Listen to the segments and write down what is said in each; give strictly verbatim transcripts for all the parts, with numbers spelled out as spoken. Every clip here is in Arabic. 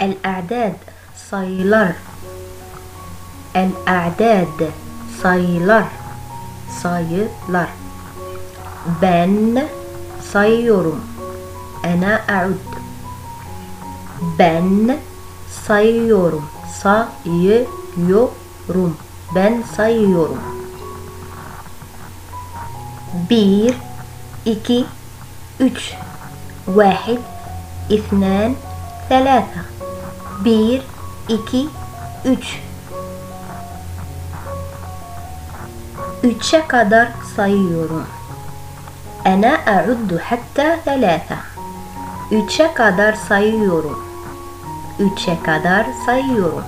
الأعداد sayılar. الأعداد sayılar. sayılar. Ben sayıyorum. أنا أعد. Ben sayıyorum. sayıyorum. Ben sayıyorum. Bir, iki, üç. واحد اثنان ثلاثة. bir, iki, üç. Üçe kadar sayıyorum. أنا أعد حتى ثلاثة. Üçe kadar sayıyorum. Üçe kadar sayıyorum.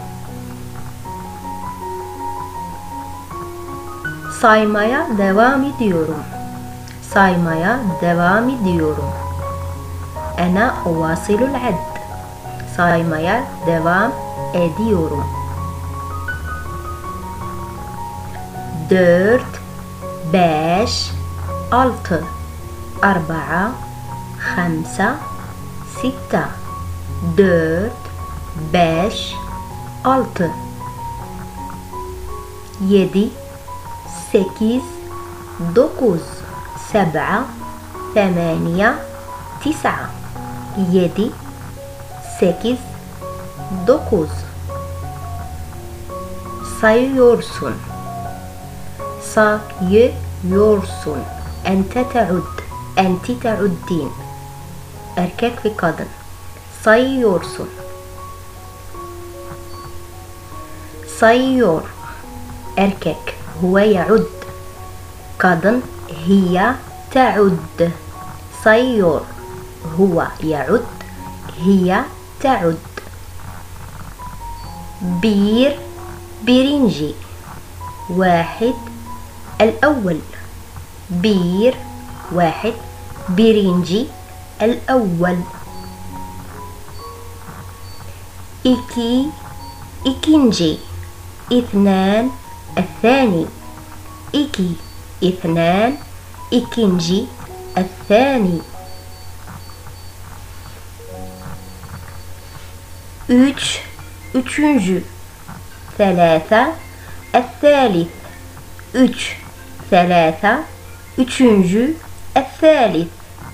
Saymaya devam ediyorum. Saymaya devam ediyorum. أنا أواصل العد. Saymaya devam ediyorum. dört, beş, altı. أربعة خمسة ستة. dört, beş, altı. yedi, sekiz, dokuz. سبعة ثمانية تسعة. yedi, sekiz, dokuz. Sayıyorsun. sayıyorsun. Ente te'ud. Enti te'uddin. Erkek ve kadın. Sayıyorsun. sayıyor. Erkek huve ya'ud. Kadın hiye te'ud. sayıyor. huve ya'ud. hiye te'ud. bir, birinci. واحد الأول. bir, واحد birinci الأول. iki, ikinci. اثنان الثاني. iki, اثنان ikinci الثاني. üç, üçüncü. ثلاثة الثالث. üç, ثلاثة üçüncü الثالث.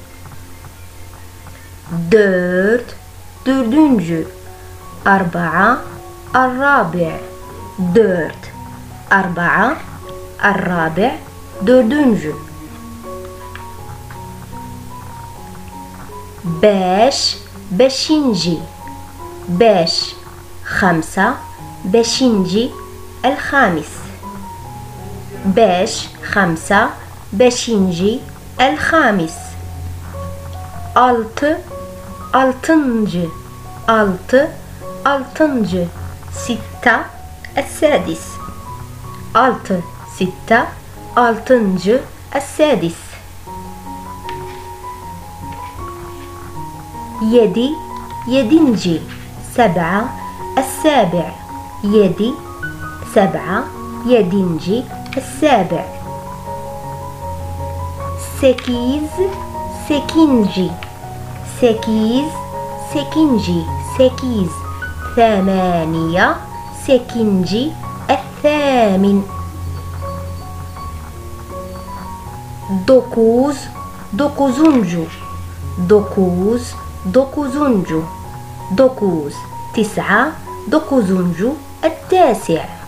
dört, dördüncü. أربعة الرابع. dört, أربعة الرابع dördüncü. beş, beşinci. beş, خمسة beşinci الخامس. beş, خمسة beşinci الخامس. altı, altıncı. altı, altıncı. ستة السادس. altı, ستة altıncı السادس. yedi, yedinci. سبعة السابع. yedi, سبعة yedinci السابع. sekiz, sekinci. sekiz, sekinci. sekiz. ثمانية sekinci الثامن. dokuz, dokuzuncu. dokuz, dokuzuncu. dokuz. تسعة dokuzuncu التاسع.